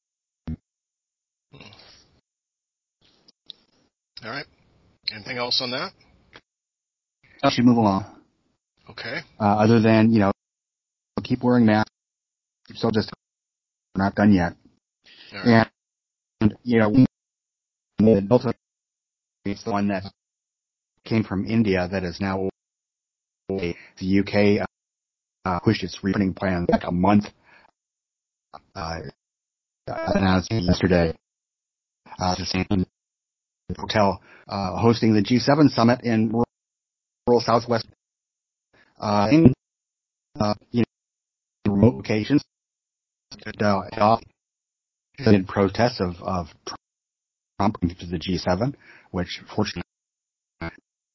All right. Anything else on that? I should move along. Okay. Uh, other than, you know, keep wearing masks. Still just we're not done yet. Right. And, you know, the Delta is the one that came from India that is now the U K uh, pushed its reopening plan back a month. Uh, announced yesterday. Uh, the same hotel uh, hosting the G seven summit in rural, rural Southwest, uh, in uh, you know, remote locations. Uh, in protests of, of Trump to the G seven, which fortunately uh,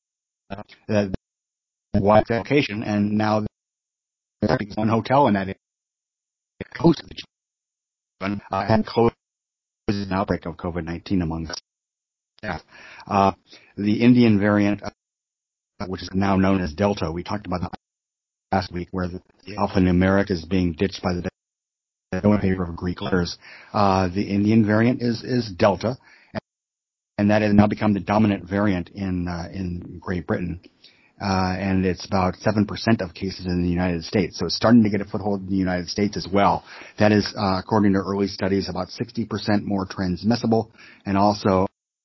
the wide location, and now there's one hotel in that area close to the G seven uh, and close to an outbreak of COVID nineteen among the staff. Uh, the Indian variant, uh, which is now known as Delta, we talked about that last week, where the, the alphanumeric is being ditched by the in favor of Greek letters. Uh, the Indian variant is, is Delta, and, and that has now become the dominant variant in uh, in Great Britain. Uh, and it's about seven percent of cases in the United States. So it's starting to get a foothold in the United States as well. That is, uh, according to early studies, about sixty percent more transmissible, and also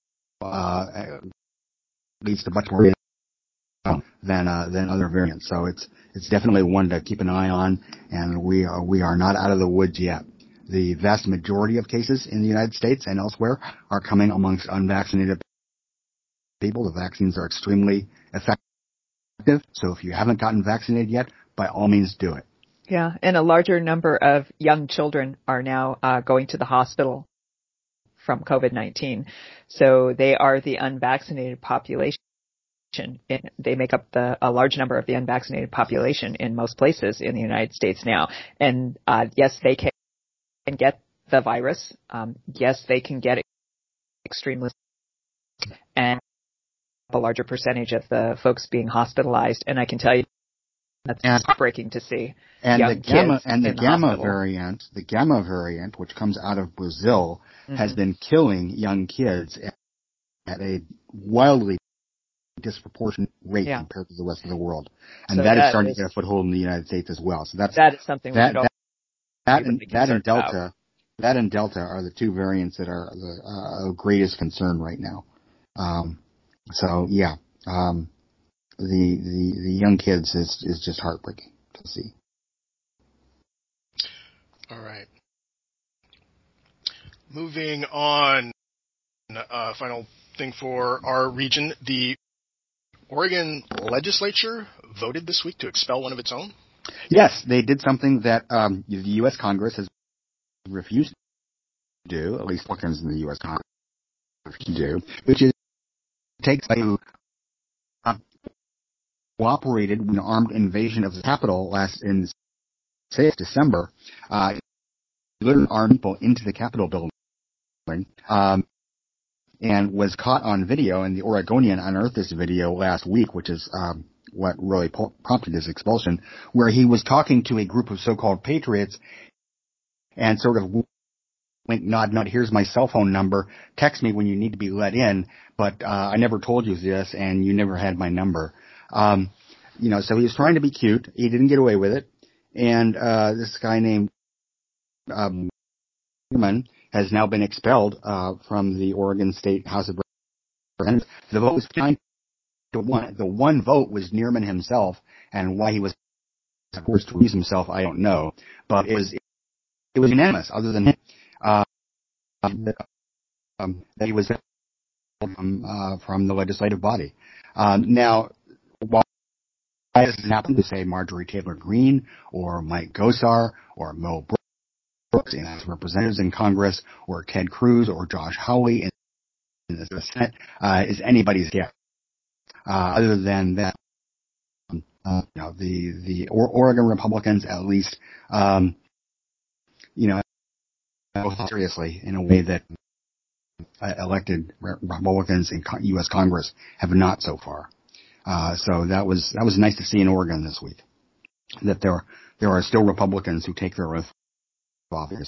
uh, leads to much more than uh, than other variants. So it's it's definitely one to keep an eye on, and we are we are not out of the woods yet. The vast majority of cases in the United States and elsewhere are coming amongst unvaccinated people. The vaccines are extremely effective, so if you haven't gotten vaccinated yet, by all means do it. Yeah, and a larger number of young children are now uh, going to the hospital from COVID nineteen. So they are the unvaccinated population. They make up the, a large number of the unvaccinated population in most places in the United States now. And uh, yes, they can get the virus. Um, yes, they can get it extremely, and a larger percentage of the folks being hospitalized. And I can tell you that's and, heartbreaking to see. And young the gamma kids and the in gamma hospital. variant, the gamma variant, which comes out of Brazil, mm-hmm. has been killing young kids at, at a wildly disproportionate rate yeah. compared to the rest of the world, and so that, that is starting is, to get a foothold in the United States as well. So that's that is something that we that, that, and, that and Delta, about. that and Delta are the two variants that are the uh, of greatest concern right now. Um, so yeah, um, the the the young kids is is just heartbreaking to see. All right, moving on. Uh, final thing for our region, the Oregon legislature voted this week to expel one of its own? Yes, they did something that um, the U S Congress has refused to do, at least Republicans in the U S Congress refused to do, which is take somebody who uh, cooperated with an armed invasion of the Capitol last in, say, December, uh, lured armed people into the Capitol building, um, and was caught on video, and the Oregonian unearthed this video last week, which is um, what really po- prompted his expulsion, where he was talking to a group of so-called patriots and sort of went, nod, nod, here's my cell phone number, text me when you need to be let in, but uh, I never told you this, and you never had my number. Um, you know, so he was trying to be cute. He didn't get away with it. And uh, this guy named um, Newman has now been expelled uh, from the Oregon State House of Representatives. The vote was nine to one. The one vote was Neerman himself, and why he was forced to recuse himself, I don't know. But it was it was unanimous. Other than him, uh, um, that he was from uh, from the legislative body. Um, now, while this doesn't happen to say Marjorie Taylor Greene or Mike Gosar or Mo Brooks as representatives in Congress, or Ted Cruz or Josh Hawley in the Senate, uh, is anybody's guess. Uh, other than that, uh, you know, the the or- Oregon Republicans at least, um, you know, seriously in a way that uh, elected Republicans in U S Congress have not so far. Uh, so that was that was nice to see in Oregon this week, that there there are still Republicans who take their oath of office.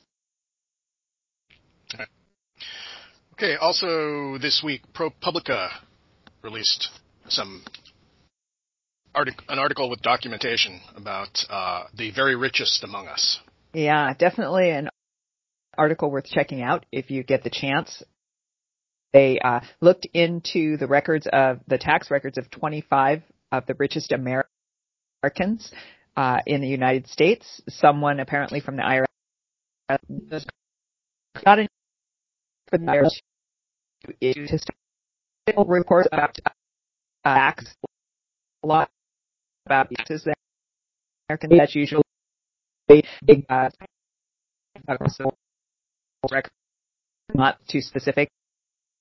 Okay. Also this week, ProPublica released some artic- an article with documentation about uh, the very richest among us. Yeah, definitely an article worth checking out if you get the chance. They uh, looked into the records of the tax records of twenty-five of the richest Americans uh, in the United States. Someone apparently from the I R S got in for the I R S to issue statistical reports about uh, tax, a lot about taxes that Americans. That's usually big uh, record, not too specific.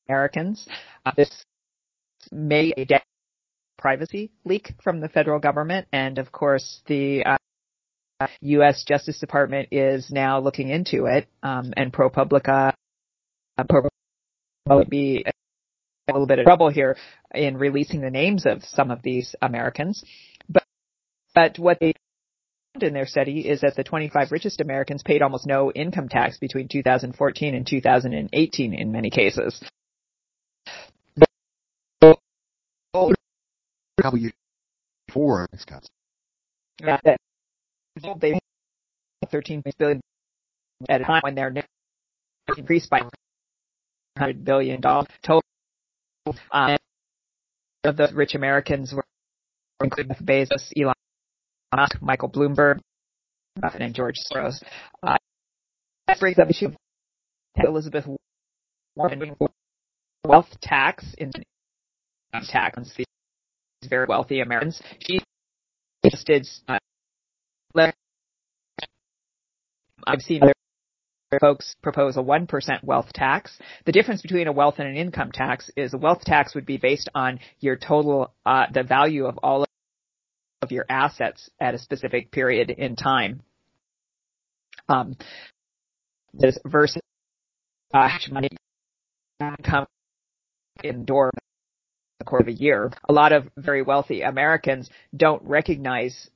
Americans. Uh, this may be a data privacy leak from the federal government, and of course the uh, U S Justice Department is now looking into it, um, and ProPublica uh, would be a little bit of trouble here in releasing the names of some of these Americans. But, but what they found in their study is that the twenty-five richest Americans paid almost no income tax between two thousand fourteen and two thousand eighteen in many cases. Probably four. Yeah, they paid thirteen billion dollars at a time when their net increased by one hundred billion dollars total. Um, of the rich Americans were including Jeff Bezos, Elon Musk, Michael Bloomberg, and George Soros. Uh, that brings up the issue of Elizabeth Warren wealth tax in tax on these very wealthy Americans. She just did. Uh, I've seen other folks propose a one percent wealth tax. The difference between a wealth and an income tax is a wealth tax would be based on your total, uh, the value of all of your assets at a specific period in time. Um, this versus uh, money come in the door the course of a year. A lot of very wealthy Americans don't recognize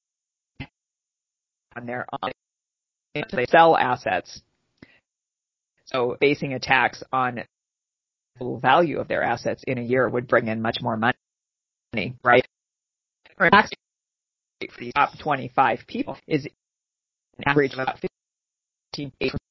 on their own. They sell assets. So basing a tax on the value of their assets in a year would bring in much more money, right? Or tax rate for the top twenty-five people is an average of about fifteen percent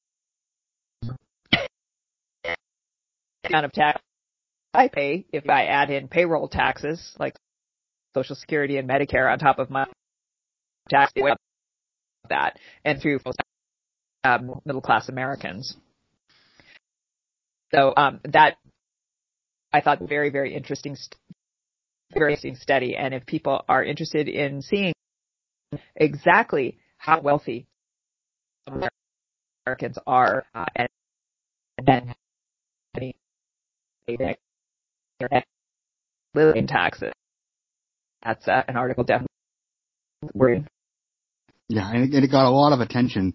amount of tax I pay if I add in payroll taxes like Social Security and Medicare on top of my tax that and through um, middle class Americans. So um, that I thought very very interesting, very interesting study. And if people are interested in seeing exactly how wealthy Americans are uh, and then their living taxes, that's uh, an article definitely worth. Yeah, and it, and it got a lot of attention.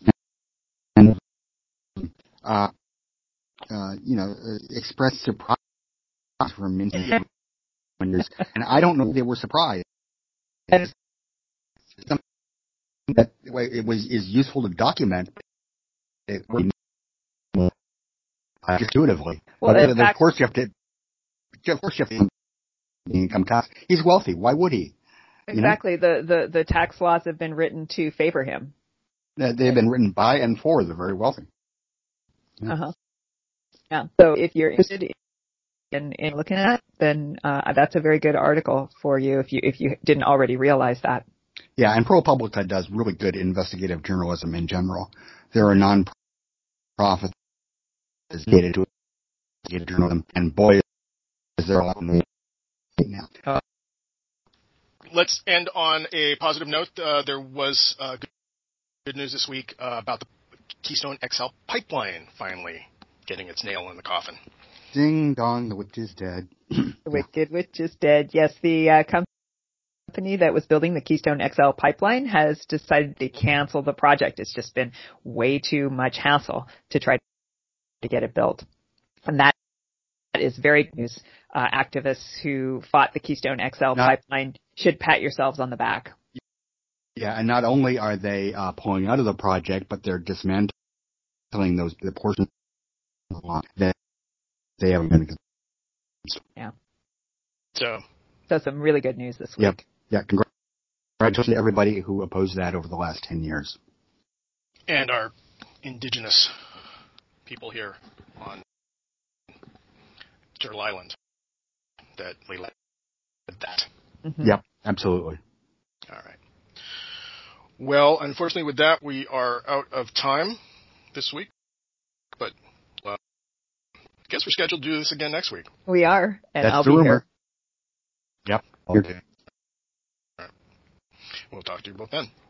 And uh, uh, you know, uh, expressed surprise from many years, and I don't know if they were surprised. It's something that it was is useful to document it uh, intuitively. Well, but in of fact, course you have to. Of course you have to income tax. He's wealthy. Why would he? Exactly. You know? The, the the tax laws have been written to favor him. They've been written by and for the very wealthy. Yeah. Uh-huh. Yeah. So if you're interested in, in looking at it, then uh, that's a very good article for you if you if you didn't already realize that. Yeah, and ProPublica does really good investigative journalism in general. They're a non-profit dedicated to investigative journalism, and boy, is there a lot of them now. Uh, let's end on a positive note. Uh, there was uh, good news this week uh, about the Keystone X L pipeline finally getting its nail in the coffin. Ding dong, the witch is dead. The wicked witch is dead. Yes, the uh, company that was building the Keystone X L pipeline has decided to cancel the project. It's just been way too much hassle to try to get it built. And that is very good news. Uh, activists who fought the Keystone X L not, pipeline should pat yourselves on the back. Yeah, and not only are they uh, pulling out of the project, but they're dismantling those the portions of the line that they haven't been. Yeah. So, so some really good news this week. Yep. Yeah. Congratulations to everybody who opposed that over the last ten years. And our indigenous people here on Turtle Island that led that. Mm-hmm. Yep. Absolutely. All right. Well, unfortunately, with that, we are out of time this week. But uh, I guess we're scheduled to do this again next week. We are, and That's I'll the be rumor. here. Yep. Okay. All right. We'll talk to you both then.